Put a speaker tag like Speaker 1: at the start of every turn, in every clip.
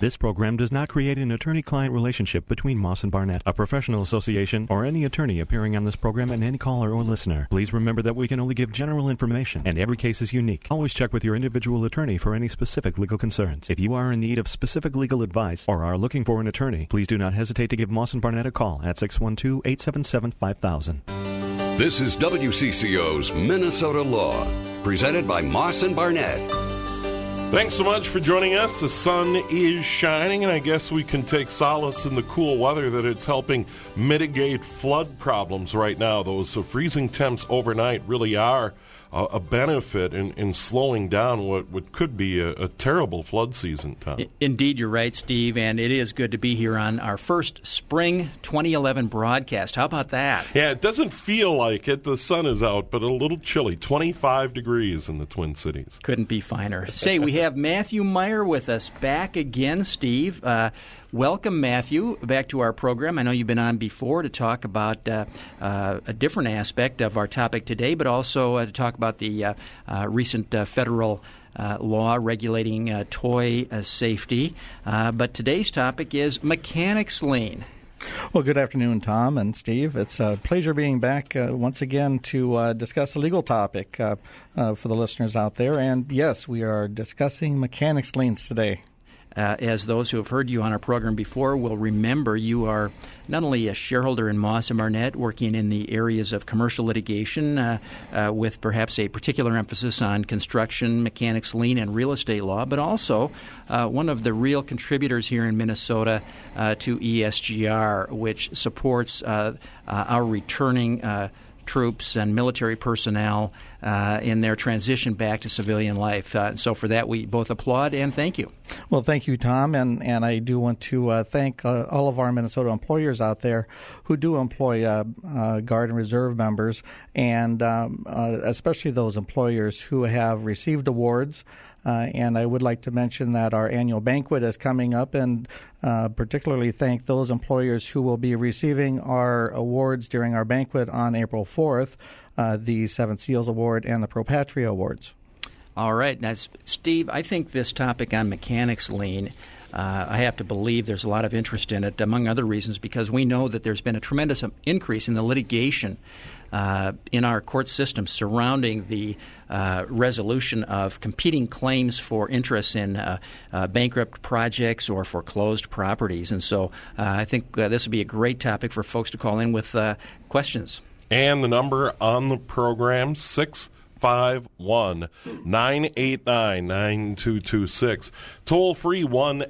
Speaker 1: This program does not create an attorney-client relationship between Moss and Barnett, a professional association, or any attorney appearing on this program and any caller or listener. Please remember that we can only give general information, and every case is unique. Always check with your individual attorney for any specific legal concerns. If you are in need of specific legal advice or are looking for an attorney, please do not hesitate to give Moss and Barnett a call at 612-877-5000.
Speaker 2: This is WCCO's Minnesota Law, presented by Moss and Barnett.
Speaker 3: Thanks so much for joining us. The sun is shining, and I guess we can take solace in the cool weather that it's helping mitigate flood problems right now. Those freezing temps overnight really are a benefit in slowing down what could be a terrible flood season, Tom.
Speaker 4: Indeed, you're right, Steve, and it is good to be here on our first spring 2011 broadcast. How about that?
Speaker 3: Yeah, it doesn't feel like it. The sun is out, but a little chilly. 25 degrees in the Twin Cities.
Speaker 4: Couldn't be finer. Say, we have Matthew Meyer with us back again, Steve. Welcome, Matthew, back to our program. I know you've been on before to talk about a different aspect of our topic today, but also to talk about the recent federal law regulating toy safety. But today's topic is mechanics lien.
Speaker 5: Well, good afternoon, Tom and Steve. It's a pleasure being back once again to discuss a legal topic for the listeners out there. And yes, we are discussing mechanics liens today.
Speaker 4: As those who have heard you on our program before will remember, you are not only a shareholder in Moss & Barnett, working in the areas of commercial litigation with perhaps a particular emphasis on construction, mechanics lien, and real estate law, but also one of the real contributors here in Minnesota to ESGR, which supports our returning troops and military personnel in their transition back to civilian life. So for that, we both applaud and thank you.
Speaker 5: Well, thank you, Tom, and I do want to thank all of our Minnesota employers out there who do employ Guard and Reserve members, and especially those employers who have received awards. And I would like to mention that our annual banquet is coming up, and particularly thank those employers who will be receiving our awards during our banquet on April 4th, the Seven Seals Award and the Pro Patria Awards.
Speaker 4: All right. Now, Steve, I think this topic on mechanics lien, I have to believe there's a lot of interest in it, among other reasons, because we know that there's been a tremendous increase in the litigation in our court system surrounding the resolution of competing claims for interests in bankrupt projects or foreclosed properties. And so I think this would be a great topic for folks to call in with questions.
Speaker 3: And the number on the program, 651-989-9226. Toll free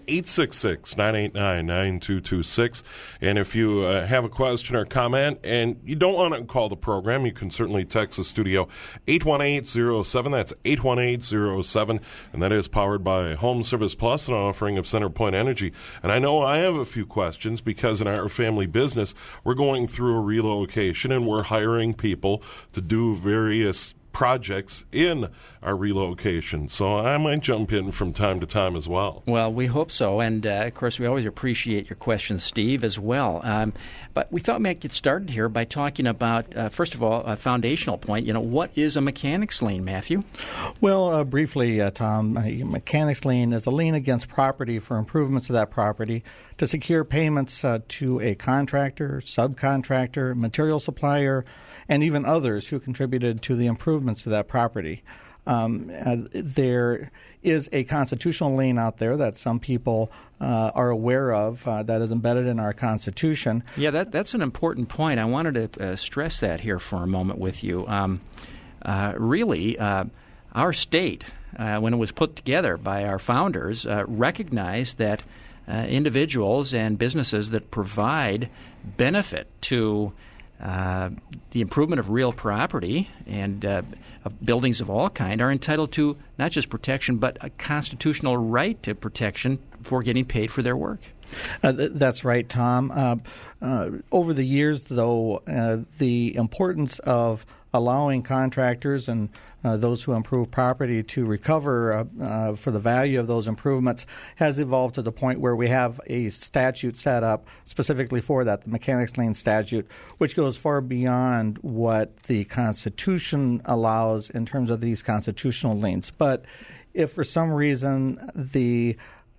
Speaker 3: 1-866-989-9226. And if you have a question or comment and you don't want to call the program, you can certainly text the studio 81807. That's 81807. And that is powered by Home Service Plus, an offering of CenterPoint Energy. And I know I have a few questions because in our family business, we're going through a relocation and we're hiring people to do various projects in our relocation. So I might jump in from time to time as well.
Speaker 4: Well, we hope so. And, of course, we always appreciate your questions, Steve, as well. But we thought we might get started here by talking about, first of all, a foundational point. What is a mechanics lien, Matthew?
Speaker 5: Well, briefly, Tom, a mechanics lien is a lien against property for improvements to that property to secure payments to a contractor, subcontractor, material supplier, and even others who contributed to the improvements to that property. There is a constitutional lien out there that some people are aware of that is embedded in our Constitution.
Speaker 4: Yeah, that's an important point. I wanted to stress that here for a moment with you. Really, our state, when it was put together by our founders, recognized that individuals and businesses that provide benefit to the improvement of real property and of buildings of all kind are entitled to not just protection, but a constitutional right to protection for getting paid for their work.
Speaker 5: That's right, Tom. Over the years, though, the importance of allowing contractors and those who improve property to recover for the value of those improvements has evolved to the point where we have a statute set up specifically for that, the mechanics lien statute, which goes far beyond what the Constitution allows in terms of these constitutional liens. But if for some reason the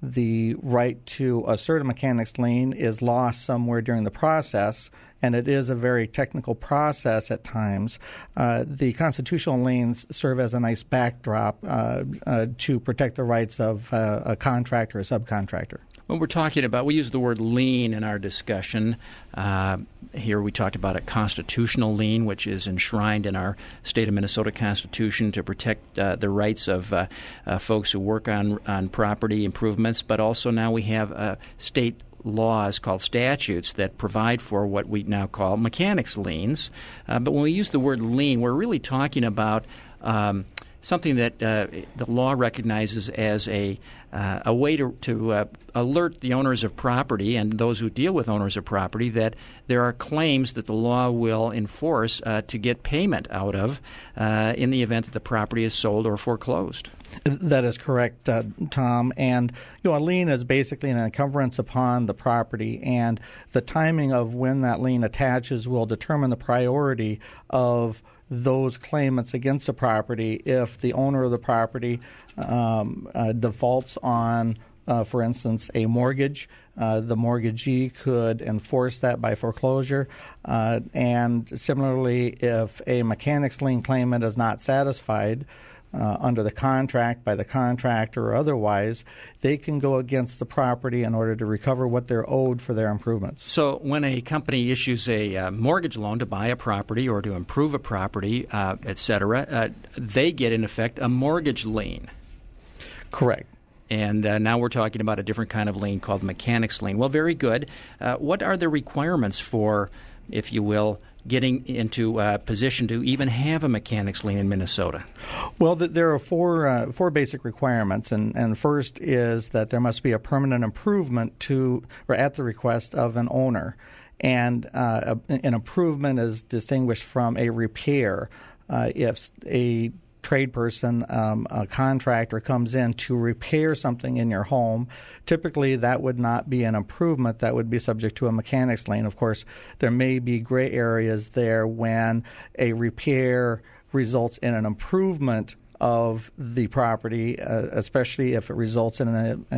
Speaker 5: the right to assert a mechanics lien is lost somewhere during the process, and it is a very technical process at times, the constitutional liens serve as a nice backdrop to protect the rights of a contractor or subcontractor.
Speaker 4: When we're talking about, we use the word lien in our discussion. Here we talked about a constitutional lien, which is enshrined in our state of Minnesota Constitution to protect the rights of folks who work on property improvements. But also now we have state laws called statutes that provide for what we now call mechanics liens. But when we use the word lien, we're really talking about something that the law recognizes as a way to alert the owners of property and those who deal with owners of property that there are claims that the law will enforce to get payment out of in the event that the property is sold or foreclosed.
Speaker 5: That is correct, Tom. And a lien is basically an encumbrance upon the property, and the timing of when that lien attaches will determine the priority of those claimants against the property. If the owner of the property defaults on, for instance, a mortgage, the mortgagee could enforce that by foreclosure. And similarly, if a mechanics lien claimant is not satisfied under the contract by the contractor or otherwise, they can go against the property in order to recover what they're owed for their improvements.
Speaker 4: So when a company issues a mortgage loan to buy a property or to improve a property, et cetera, they get, in effect, a mortgage lien.
Speaker 5: Correct.
Speaker 4: And now we're talking about a different kind of lien called mechanics lien. Well, very good. What are the requirements for, if you will, getting into a position to even have a mechanics lien in Minnesota?
Speaker 5: Well, there are four basic requirements, and first is that there must be a permanent improvement to or at the request of an owner, and an improvement is distinguished from a repair. If a trade person, a contractor comes in to repair something in your home, typically that would not be an improvement. That would be subject to a mechanics lien. Of course, there may be gray areas there when a repair results in an improvement of the property, especially if it results in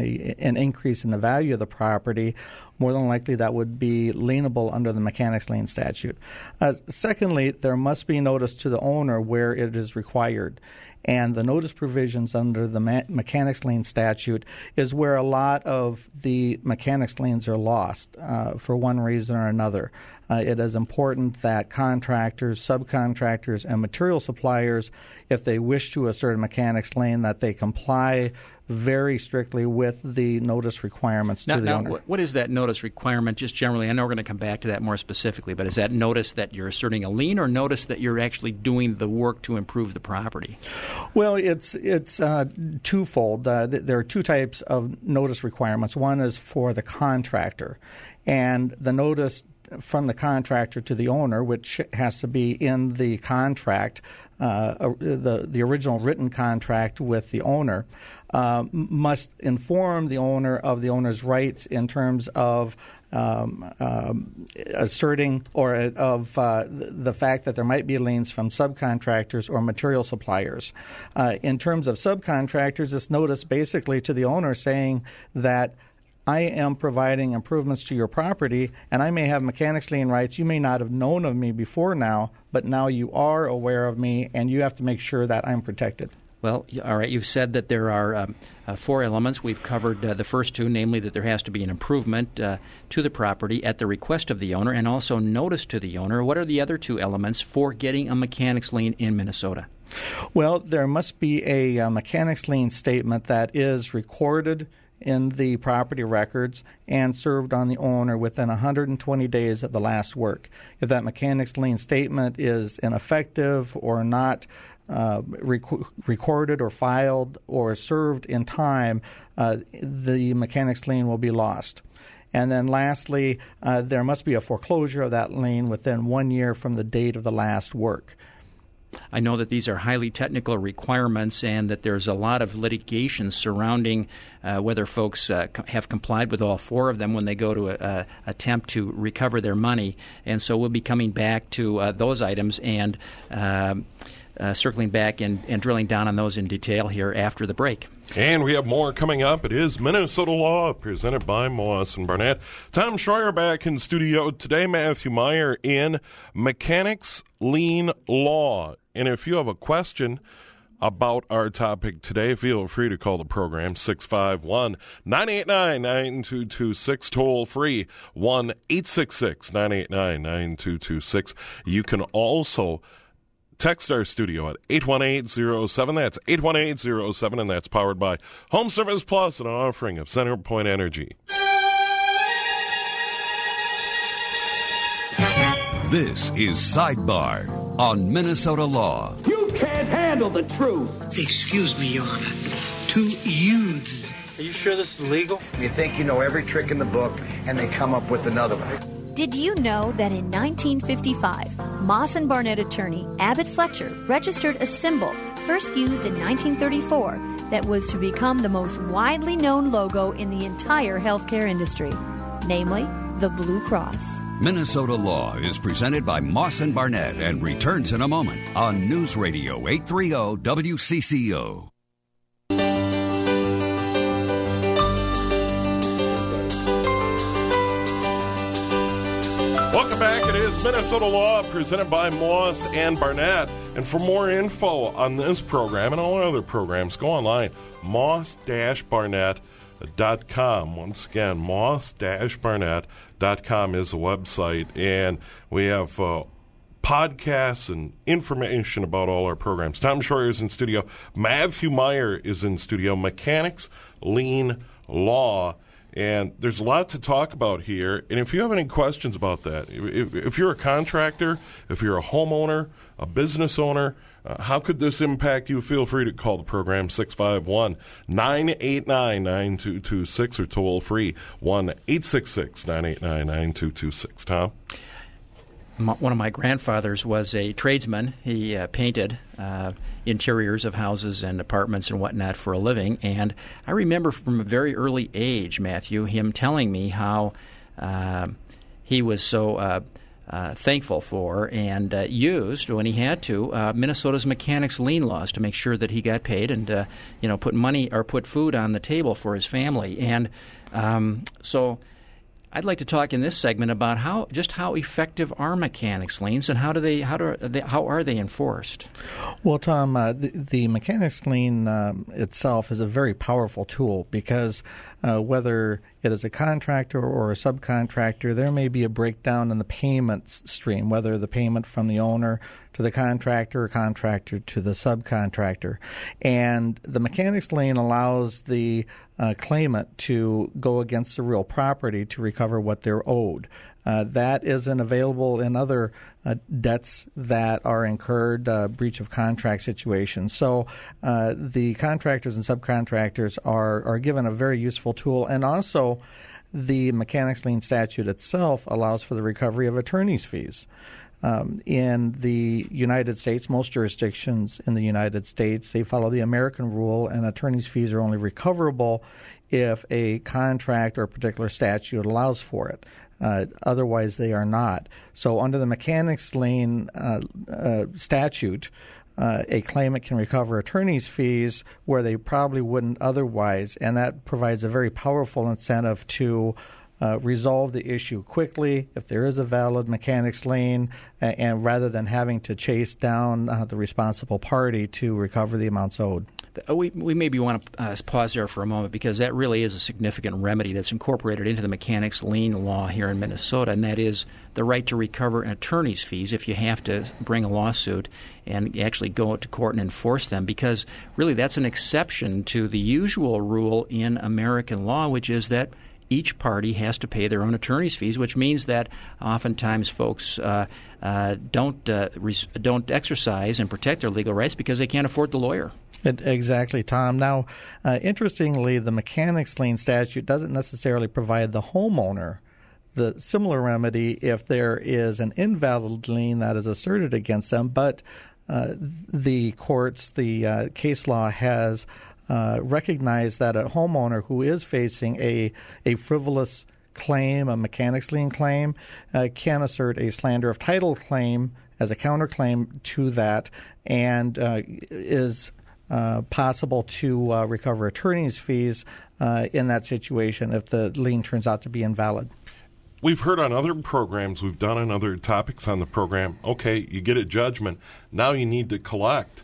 Speaker 5: an increase in the value of the property. More than likely, that would be lienable under the mechanics lien statute. Secondly, there must be notice to the owner where it is required. And the notice provisions under the mechanics lien statute is where a lot of the mechanics liens are lost for one reason or another. It is important that contractors, subcontractors, and material suppliers, if they wish to assert a mechanics lien, that they comply very strictly with the notice requirements to the owner.
Speaker 4: What is that notice requirement just generally? I know we're going to come back to that more specifically, but is that notice that you're asserting a lien or notice that you're actually doing the work to improve the property?
Speaker 5: Well, it's twofold. There are two types of notice requirements. One is for the contractor, and the notice from the contractor to the owner, which has to be in the contract, the original written contract with the owner, must inform the owner of the owner's rights in terms of asserting or of the fact that there might be liens from subcontractors or material suppliers. In terms of subcontractors, this notice basically to the owner saying that I am providing improvements to your property, and I may have mechanics lien rights. You may not have known of me before now, but now you are aware of me, and you have to make sure that I'm protected.
Speaker 4: Well, all right. You've said that there are four elements. We've covered the first two, namely that there has to be an improvement to the property at the request of the owner and also notice to the owner. What are the other two elements for getting a mechanics lien in Minnesota?
Speaker 5: Well, there must be a mechanics lien statement that is recorded in the property records and served on the owner within 120 days of the last work. If that mechanics lien statement is ineffective or not recorded or filed or served in time, the mechanics lien will be lost. And then lastly, there must be a foreclosure of that lien within 1 year from the date of the last work.
Speaker 4: I know that these are highly technical requirements and that there's a lot of litigation surrounding whether folks have complied with all four of them when they go to attempt to recover their money. And so we'll be coming back to those items and circling back and drilling down on those in detail here after the break.
Speaker 3: And we have more coming up. It is Minnesota Law, presented by Moss and Barnett. Tom Schreier back in studio today. Matthew Meyer in Mechanics Lien Law. And if you have a question about our topic today, feel free to call the program, 651-989-9226, toll free, 1-866-989-9226. You can also text our studio at 81807. That's 81807, and that's powered by Home Service Plus, an offering of CenterPoint Energy.
Speaker 2: This is Sidebar on Minnesota Law.
Speaker 6: You can't handle the truth.
Speaker 7: Excuse me, Your Honor. 2 youths.
Speaker 8: Are you sure this is legal?
Speaker 9: You think you know every trick in the book, and they come up with another one.
Speaker 10: Did you know that in 1955, Moss and Barnett attorney Abbott Fletcher registered a symbol first used in 1934 that was to become the most widely known logo in the entire healthcare industry, namely the Blue Cross?
Speaker 2: Minnesota Law is presented by Moss and Barnett and returns in a moment on News Radio 830 WCCO.
Speaker 3: Welcome back. It is Minnesota Law, presented by Moss and Barnett. And for more info on this program and all our other programs, go online, moss-barnett.com. Once again, moss-barnett.com is the website. And we have podcasts and information about all our programs. Tom Schreier is in studio. Matthew Meyer is in studio. Mechanics Lien Law. And there's a lot to talk about here. And if you have any questions about that, if you're a contractor, if you're a homeowner, a business owner, how could this impact you? Feel free to call the program, 651-989-9226, or toll free, 1-866-989-9226. Tom?
Speaker 4: One of my grandfathers was a tradesman. He painted interiors of houses and apartments and whatnot for a living. And I remember from a very early age, Matthew, him telling me how he was so thankful for and used, when he had to, Minnesota's mechanics lien laws to make sure that he got paid and put money or put food on the table for his family. And so I'd like to talk in this segment about how effective are mechanics liens and how are they enforced?
Speaker 5: Well, Tom, the mechanics lien itself is a very powerful tool because whether it is a contractor or a subcontractor, there may be a breakdown in the payment stream, whether the payment from the owner to the contractor or contractor to the subcontractor. And the mechanics lien allows the claimant to go against the real property to recover what they're owed. That isn't available in other debts that are incurred, breach of contract situations. So the contractors and subcontractors are given a very useful tool. And also, the mechanics lien statute itself allows for the recovery of attorney's fees. In the United States, most jurisdictions in the United States, they follow the American rule, and attorney's fees are only recoverable if a contract or a particular statute allows for it. Otherwise, they are not. So under the mechanics lien statute, a claimant can recover attorney's fees where they probably wouldn't otherwise, and that provides a very powerful incentive to resolve the issue quickly if there is a valid mechanics lien, and rather than having to chase down the responsible party to recover the amounts owed.
Speaker 4: We maybe want to pause there for a moment because that really is a significant remedy that's incorporated into the mechanics lien law here in Minnesota, and that is the right to recover attorney's fees if you have to bring a lawsuit and actually go to court and enforce them, because really that's an exception to the usual rule in American law, which is that each party has to pay their own attorney's fees, which means that oftentimes folks don't exercise and protect their legal rights because they can't afford the lawyer.
Speaker 5: Exactly, Tom. Now, interestingly, the mechanics lien statute doesn't necessarily provide the homeowner the similar remedy if there is an invalid lien that is asserted against them, but the courts, the case law has recognized that a homeowner who is facing a frivolous claim, a mechanics lien claim, can assert a slander of title claim as a counterclaim to that, and is possible to recover attorney's fees in that situation if the lien turns out to be invalid.
Speaker 3: We've heard on other programs, we've done on other topics on the program, okay, you get a judgment, now you need to collect.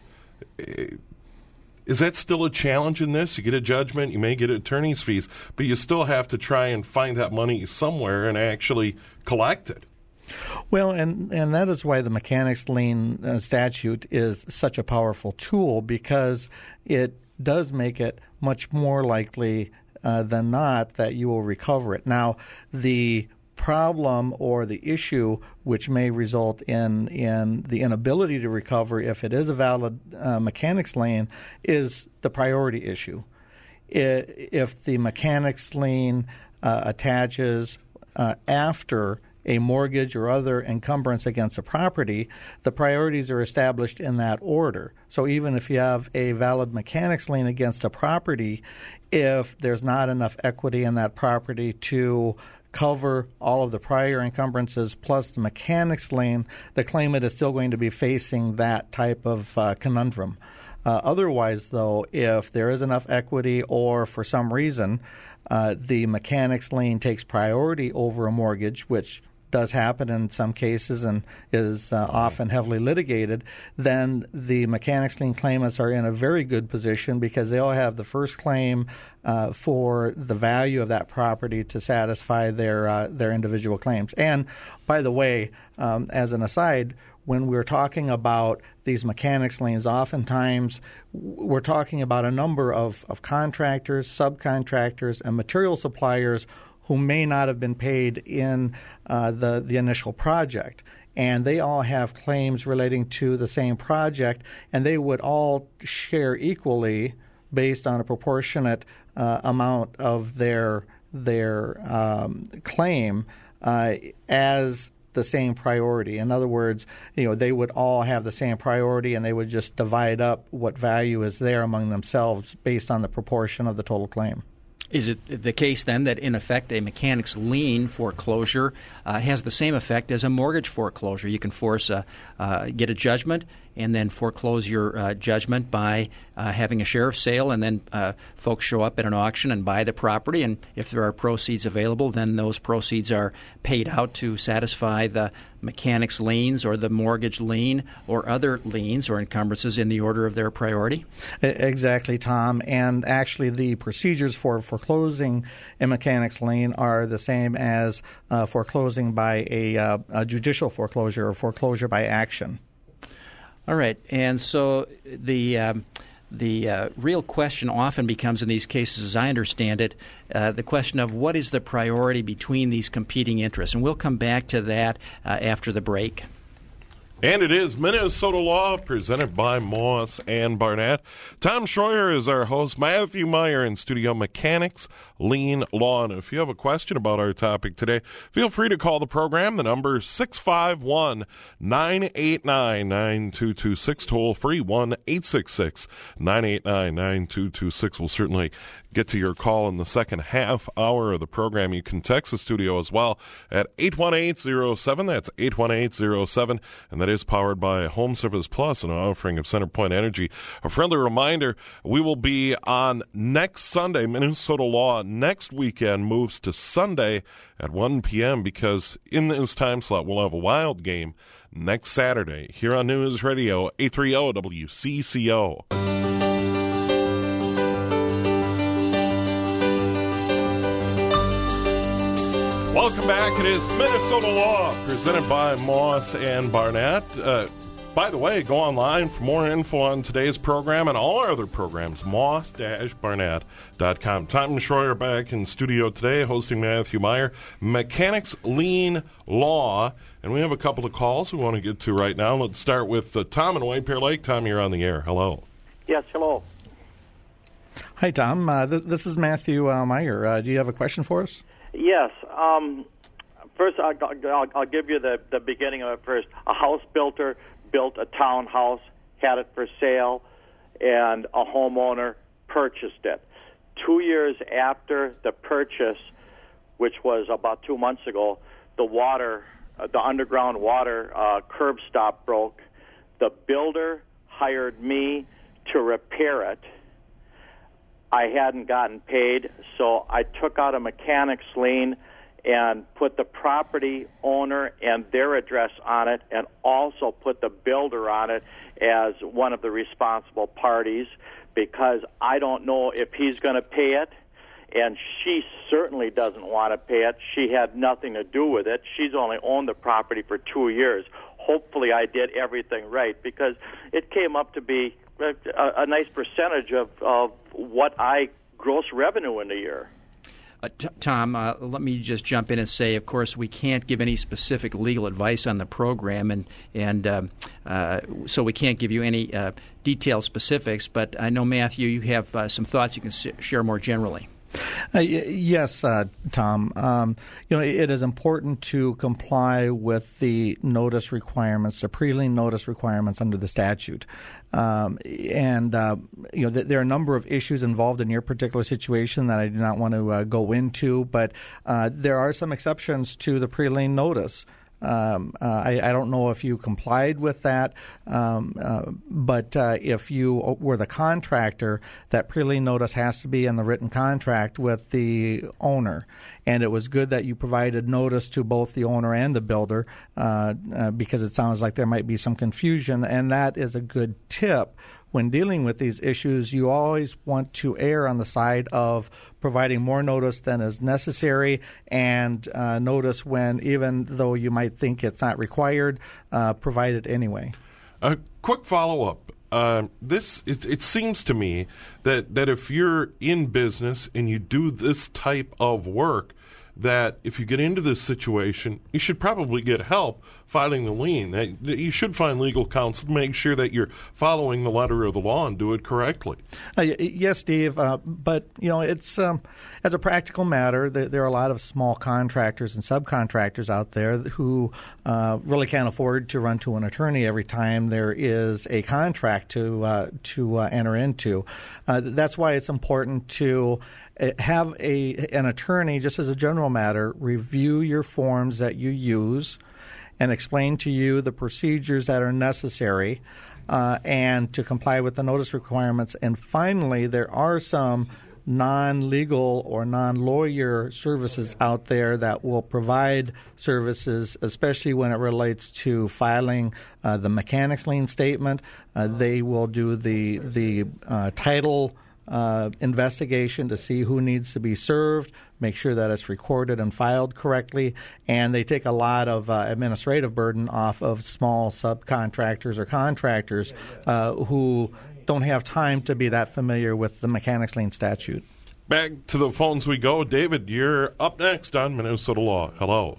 Speaker 3: Is that still a challenge in this? You get a judgment, you may get attorney's fees, but you still have to try and find that money somewhere and actually collect it.
Speaker 5: Well, and that is why the mechanics lien statute is such a powerful tool, because it does make it much more likely than not that you will recover it. Now, the problem or the issue which may result in the inability to recover if it is a valid mechanics lien is the priority issue. If the mechanics lien attaches after a mortgage or other encumbrance against a property, the priorities are established in that order. So even if you have a valid mechanics lien against a property, if there's not enough equity in that property to cover all of the prior encumbrances plus the mechanics lien, the claimant is still going to be facing that type of conundrum. Otherwise, though, if there is enough equity or for some reason the mechanics lien takes priority over a mortgage, which does happen in some cases and is often heavily litigated, then the mechanics lien claimants are in a very good position because they all have the first claim for the value of that property to satisfy their individual claims. And by the way, as an aside, when we're talking about these mechanics liens, oftentimes we're talking about a number of contractors, subcontractors, and material suppliers who may not have been paid in the initial project. And they all have claims relating to the same project, and they would all share equally based on a proportionate amount of their claim as the same priority. In other words, they would all have the same priority, and they would just divide up what value is there among themselves based on the proportion of the total claim.
Speaker 4: Is it the case then that, in effect, a mechanics lien foreclosure has the same effect as a mortgage foreclosure? You can get a judgment and then foreclose your judgment by having a sheriff's sale, and then folks show up at an auction and buy the property, and if there are proceeds available, then those proceeds are paid out to satisfy the mechanics liens or the mortgage lien or other liens or encumbrances in the order of their priority?
Speaker 5: Exactly, Tom. And actually the procedures for foreclosing a mechanics lien are the same as foreclosing by a judicial foreclosure or foreclosure by action.
Speaker 4: All right. And so the real question often becomes in these cases, as I understand it, the question of what is the priority between these competing interests. And we'll come back to that after the break.
Speaker 3: And it is Minnesota Law, presented by Moss and Barnett. Tom Schroyer is our host. Matthew Meyer in studio. Mechanics Lien Law. And if you have a question about our topic today, feel free to call the program. The number is 651-989-9226. Toll free 1-866-989-9226. We'll certainly get to your call in the second half hour of the program. You can text the studio as well at 81807. That's 81807. And that is powered by Home Service Plus, an offering of CenterPoint Energy. A friendly reminder, we will be on next Sunday. Minnesota Law next weekend moves to Sunday at 1 p.m. because in this time slot we'll have a wild game next Saturday here on News Radio 830 WCCO. Welcome back. It is Minnesota Law, presented by Moss and Barnett. By the way, go online for more info on today's program and all our other programs, moss-barnett.com. Tom Schroyer back in studio today, hosting Matthew Meyer, Mechanics Lien Law. And we have a couple of calls we want to get to right now. Let's start with Tom in White Bear Lake. Tom, you're on the air. Hello.
Speaker 8: Yes, hello.
Speaker 5: Hi, Tom. This is Matthew Meyer. Do you have a question for us?
Speaker 8: Yes. First, I'll give you the beginning of it first. A house builder built a townhouse, had it for sale, and a homeowner purchased it. 2 years after the purchase, which was about 2 months ago, the underground water curb stop broke. The builder hired me to repair it. I hadn't gotten paid, so I took out a mechanic's lien and put the property owner and their address on it, and also put the builder on it as one of the responsible parties, because I don't know if he's going to pay it, and she certainly doesn't want to pay it. She had nothing to do with it. She's only owned the property for 2 years. Hopefully I did everything right, because it came up to be a nice percentage of what I gross revenue in a year.
Speaker 4: Tom, let me just jump in and say, of course, we can't give any specific legal advice on the program, and so we can't give you any detailed specifics. But I know, Matthew, you have some thoughts you can share more generally.
Speaker 5: Yes, Tom. It is important to comply with the notice requirements, the pre-lien notice requirements under the statute. There are a number of issues involved in your particular situation that I do not want to go into, but there are some exceptions to the pre-lien notice. I don't know if you complied with that, but if you were the contractor, that pre-lien notice has to be in the written contract with the owner. And it was good that you provided notice to both the owner and the builder, because it sounds like there might be some confusion, and that is a good tip. When dealing with these issues, you always want to err on the side of providing more notice than is necessary, and notice when, even though you might think it's not required, provide it anyway.
Speaker 3: A quick follow-up. It seems to me that if you're in business and you do this type of work, that if you get into this situation, you should probably get help filing the lien. You should find legal counsel to make sure that you're following the letter of the law and do it correctly.
Speaker 5: Yes, Steve, but it's as a practical matter, there are a lot of small contractors and subcontractors out there who really can't afford to run to an attorney every time there is a contract to enter into. That's why it's important to have an attorney, just as a general matter, review your forms that you use and explain to you the procedures that are necessary and to comply with the notice requirements. And finally, there are some non-legal or non-lawyer services out there that will provide services, especially when it relates to filing the mechanic's lien statement. They will do the title investigation to see who needs to be served, make sure that it's recorded and filed correctly, and they take a lot of administrative burden off of small subcontractors or contractors who don't have time to be that familiar with the mechanic's lien statute.
Speaker 3: Back to the phones we go. David, you're up next on Minnesota Law. Hello.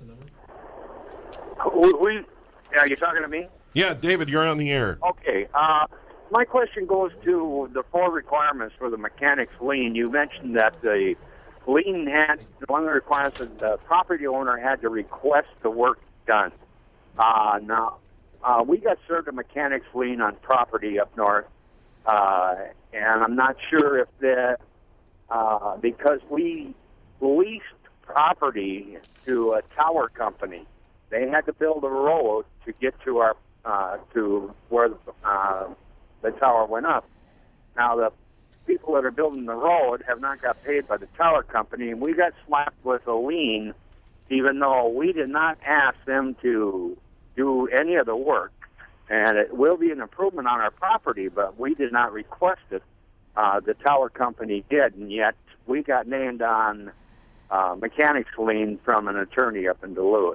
Speaker 11: Are you talking to me?
Speaker 3: Yeah, David, you're on the air.
Speaker 11: Okay. My question goes to the 4 requirements for the mechanic's lien. You mentioned that the lien one of the requirements that the property owner had to request the work done. Now, we got served a mechanic's lien on property up north, and I'm not sure if because we leased property to a tower company. They had to build a road to get to our to where the tower went up. Now, the people that are building the road have not got paid by the tower company, and we got slapped with a lien, even though we did not ask them to do any of the work. And it will be an improvement on our property, but we did not request it. The tower company did, and yet we got named on mechanic's lien from an attorney up in Duluth.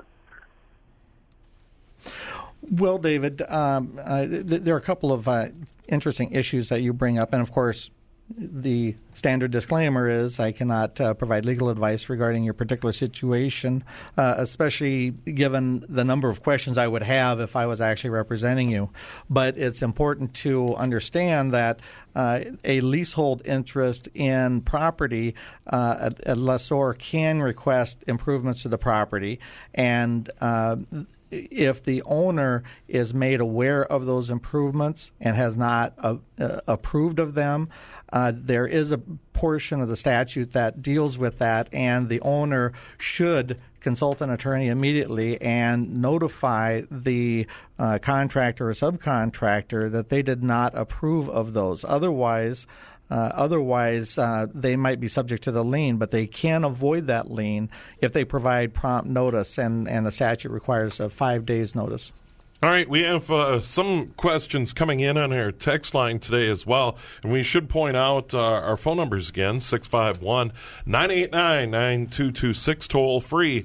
Speaker 5: Well, David, there are a couple of interesting issues that you bring up, and of course, the standard disclaimer is I cannot provide legal advice regarding your particular situation, especially given the number of questions I would have if I was actually representing you. But it's important to understand that a leasehold interest in property, a lessor can request improvements to the property, and if the owner is made aware of those improvements and has not approved of them, there is a portion of the statute that deals with that, and the owner should consult an attorney immediately and notify the contractor or subcontractor that they did not approve of those. Otherwise, they might be subject to the lien, but they can avoid that lien if they provide prompt notice, and the statute requires a 5 days notice.
Speaker 3: All right, we have some questions coming in on our text line today as well, and we should point out our phone numbers again, 651-989-9226, toll free,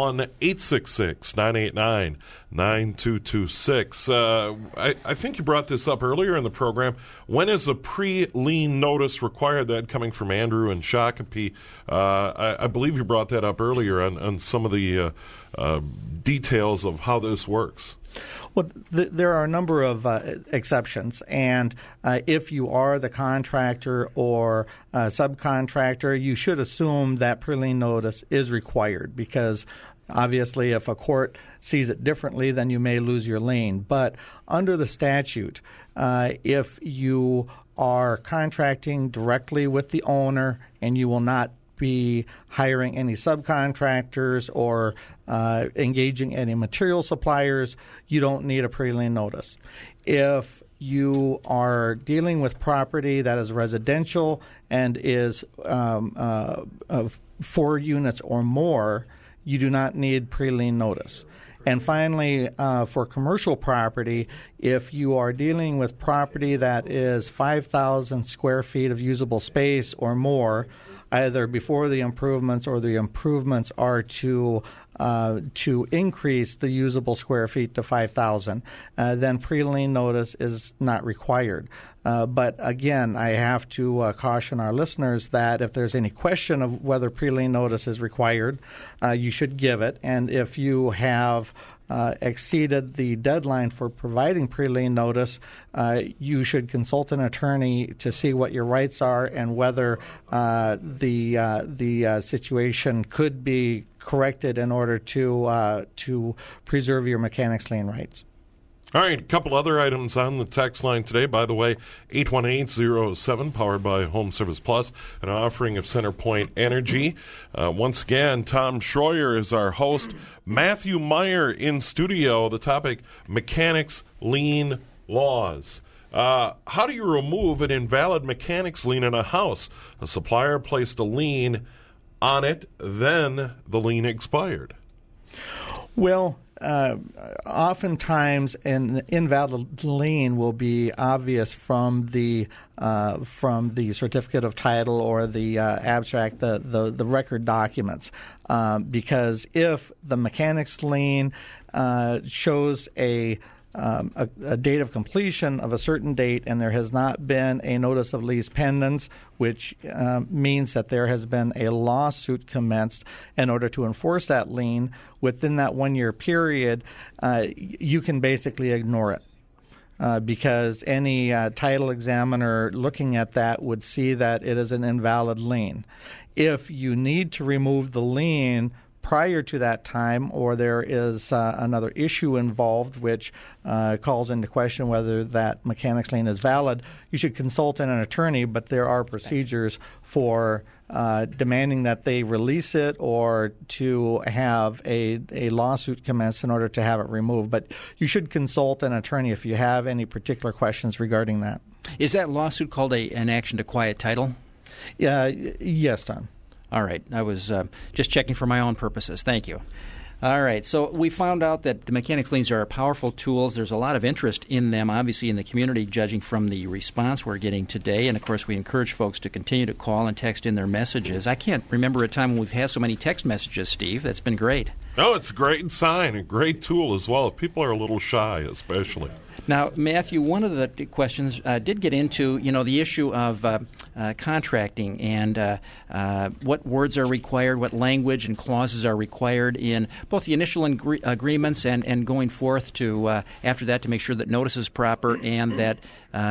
Speaker 3: 1-866-989-9226. I think you brought this up earlier in the program. When is a pre-lien notice required? That coming from Andrew and Shakopee. I believe you brought that up earlier on some of the details of how this works.
Speaker 5: Well, there are a number of exceptions, and if you are the contractor or subcontractor, you should assume that pre-lien notice is required, because obviously if a court sees it differently, then you may lose your lien. But under the statute, if you are contracting directly with the owner and you will not be hiring any subcontractors or engaging any material suppliers, you don't need a pre-lien notice. If you are dealing with property that is residential and is 4 units or more, you do not need pre-lien notice. And finally, for commercial property, if you are dealing with property that is 5,000 square feet of usable space or more, either before the improvements or the improvements are to increase the usable square feet to 5,000, then pre-lien notice is not required. But again, I have to caution our listeners that if there's any question of whether pre-lien notice is required, you should give it. And if you have exceeded the deadline for providing pre-lien notice, you should consult an attorney to see what your rights are and whether the situation could be corrected in order to preserve your mechanics lien rights.
Speaker 3: All right, a couple other items on the text line today. By the way, 818-07, powered by Home Service Plus, an offering of CenterPoint Energy. Once again, Tom Schroyer is our host. Matthew Meyer in studio. The topic, mechanics lien laws. How do you remove an invalid mechanics lien in a house? A supplier placed a lien on it, then the lien expired.
Speaker 5: Well, oftentimes an invalid lien will be obvious from the certificate of title or the abstract, the record documents, because if the mechanics lien shows a date of completion of a certain date and there has not been a notice of lease pendens, which means that there has been a lawsuit commenced in order to enforce that lien within that 1 year period, you can basically ignore it. Because any title examiner looking at that would see that it is an invalid lien. If you need to remove the lien prior to that time, or there is another issue involved which calls into question whether that mechanics lien is valid, you should consult an attorney, but there are procedures for demanding that they release it or to have a lawsuit commenced in order to have it removed. But you should consult an attorney if you have any particular questions regarding that.
Speaker 4: Is that lawsuit called an action to quiet title?
Speaker 5: Yes, Tom.
Speaker 4: All right. I was just checking for my own purposes. Thank you. All right. So we found out that the mechanics liens are powerful tools. There's a lot of interest in them, obviously, in the community, judging from the response we're getting today. And, of course, we encourage folks to continue to call and text in their messages. I can't remember a time when we've had so many text messages, Steve. That's been great.
Speaker 3: Oh, it's a great sign, a great tool as well. People are a little shy, especially.
Speaker 4: Now, Matthew, one of the questions did get into, the issue of contracting and what words are required, what language and clauses are required in both the initial agreements and going forth to after that to make sure that notice is proper and that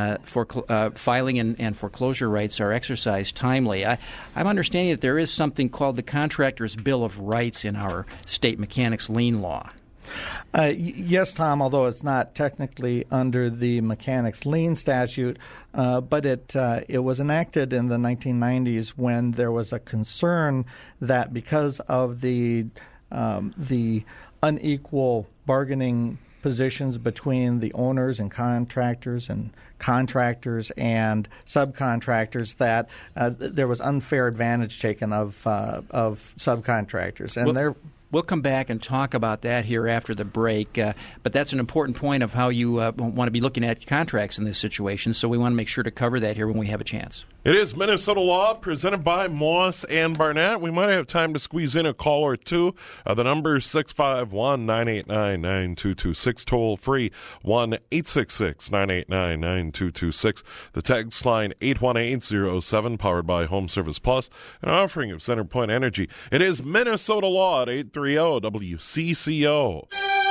Speaker 4: filing and foreclosure rights are exercised timely. I'm understanding that there is something called the Contractor's Bill of Rights in our state mechanics lien law.
Speaker 5: Yes, Tom, although it's not technically under the mechanics lien statute, but it was enacted in the 1990s when there was a concern that because of the unequal bargaining positions between the owners and contractors and subcontractors, that there was unfair advantage taken of subcontractors, and
Speaker 4: We'll come back and talk about that here after the break, but that's an important point of how you want to be looking at contracts in this situation, so we want to make sure to cover that here when we have a chance.
Speaker 3: It is Minnesota Law, presented by Moss and Barnett. We might have time to squeeze in a call or two. The number is 651-989-9226, toll free 1-866-989-9226. The text line 81807, powered by Home Service Plus, an offering of CenterPoint Energy. It is Minnesota Law at 830 WCCO.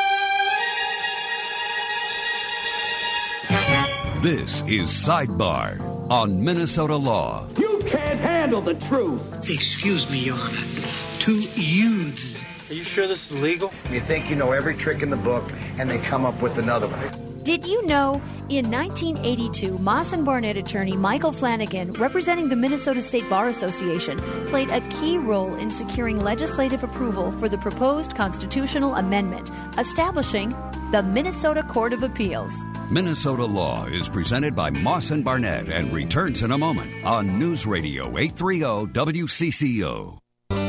Speaker 2: This is Sidebar on Minnesota Law.
Speaker 6: You can't handle the truth.
Speaker 7: Excuse me, Your Honor. 2 youths.
Speaker 9: Are you sure this is legal? You think you know every trick in the book, and they come up with another one.
Speaker 10: Did you know in 1982, Moss and Barnett attorney Michael Flanagan, representing the Minnesota State Bar Association, played a key role in securing legislative approval for the proposed constitutional amendment, establishing the Minnesota Court of Appeals.
Speaker 2: Minnesota Law is presented by Moss and Barnett and returns in a moment on News Radio 830 WCCO.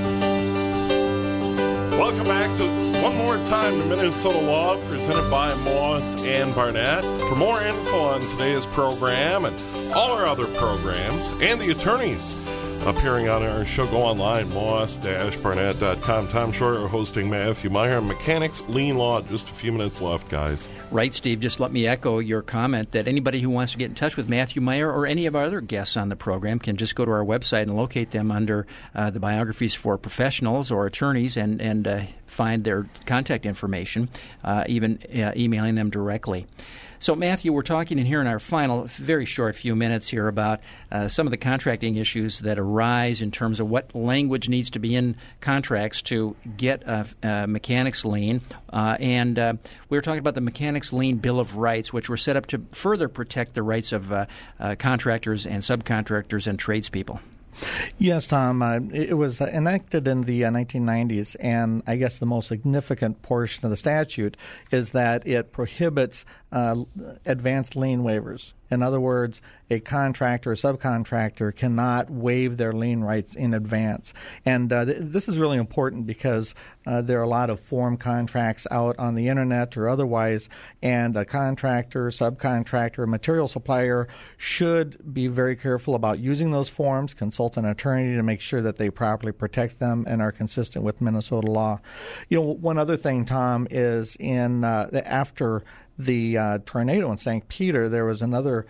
Speaker 3: Welcome back to one more time to Minnesota Law, presented by Moss and Barnett. For more info on today's program and all our other programs and the attorneys appearing on our show, go online, moss-barnett.com. Tom Shorter hosting Matthew Meyer. Mechanics Lien Law. Just a few minutes left, guys.
Speaker 4: Right, Steve. Just let me echo your comment that anybody who wants to get in touch with Matthew Meyer or any of our other guests on the program can just go to our website and locate them under the biographies for professionals or attorneys and find their contact information, even emailing them directly. So, Matthew, we're talking in here in our final, very short few minutes here about some of the contracting issues that arise in terms of what language needs to be in contracts to get a mechanics lien. And we were talking about the Mechanics Lien Bill of Rights, which were set up to further protect the rights of contractors and subcontractors and tradespeople.
Speaker 5: Yes, Tom. It was enacted in the 1990s, and I guess the most significant portion of the statute is that it prohibits advanced lien waivers. In other words, a contractor or subcontractor cannot waive their lien rights in advance. And this is really important because there are a lot of form contracts out on the internet or otherwise, and a contractor, subcontractor, material supplier should be very careful about using those forms, consult an attorney to make sure that they properly protect them and are consistent with Minnesota law. You know, one other thing, Tom, is after the tornado in St. Peter, there was another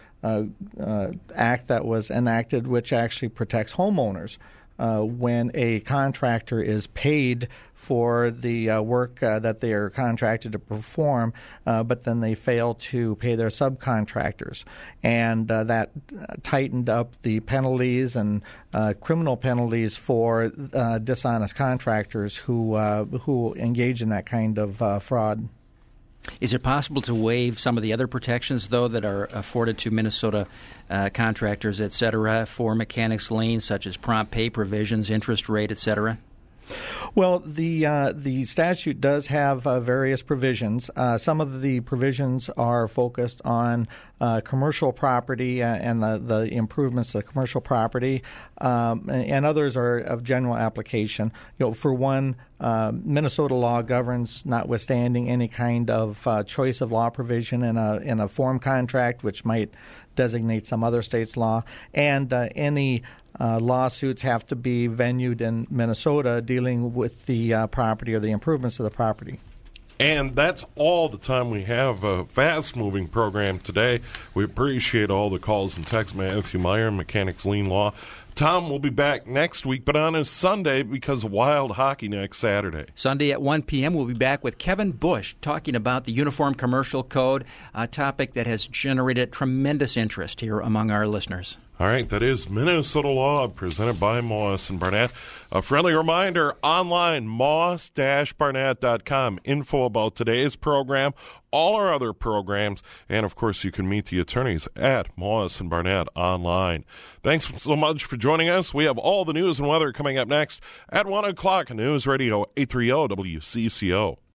Speaker 5: act that was enacted which actually protects homeowners when a contractor is paid for the work that they are contracted to perform, but then they fail to pay their subcontractors. And that tightened up the penalties and criminal penalties for dishonest contractors who engage in that kind of fraud.
Speaker 4: Is it possible to waive some of the other protections, though, that are afforded to Minnesota contractors, et cetera, for mechanics liens, such as prompt pay provisions, interest rate, et cetera?
Speaker 5: Well, the statute does have various provisions. Some of the provisions are focused on commercial property and the improvements to commercial property, and others are of general application. You know, for one, Minnesota law governs, notwithstanding any kind of choice of law provision in a form contract, which might designate some other state's law, and any lawsuits have to be venued in Minnesota dealing with the property or the improvements of the property.
Speaker 3: And that's all the time we have. A fast-moving program today. We appreciate all the calls and texts. Matthew Meyer, Mechanics Lien Law, Tom will be back next week, but on a Sunday because of Wild Hockey next Saturday.
Speaker 4: Sunday at 1 p.m., we'll be back with Kevin Bush talking about the Uniform Commercial Code, a topic that has generated tremendous interest here among our listeners.
Speaker 3: All right, that is Minnesota Law, presented by Moss and Barnett. A friendly reminder, online, moss-barnett.com. Info about today's program, all our other programs, and, of course, you can meet the attorneys at Moss and Barnett online. Thanks so much for joining us. We have all the news and weather coming up next at 1 o'clock on News Radio 830 WCCO.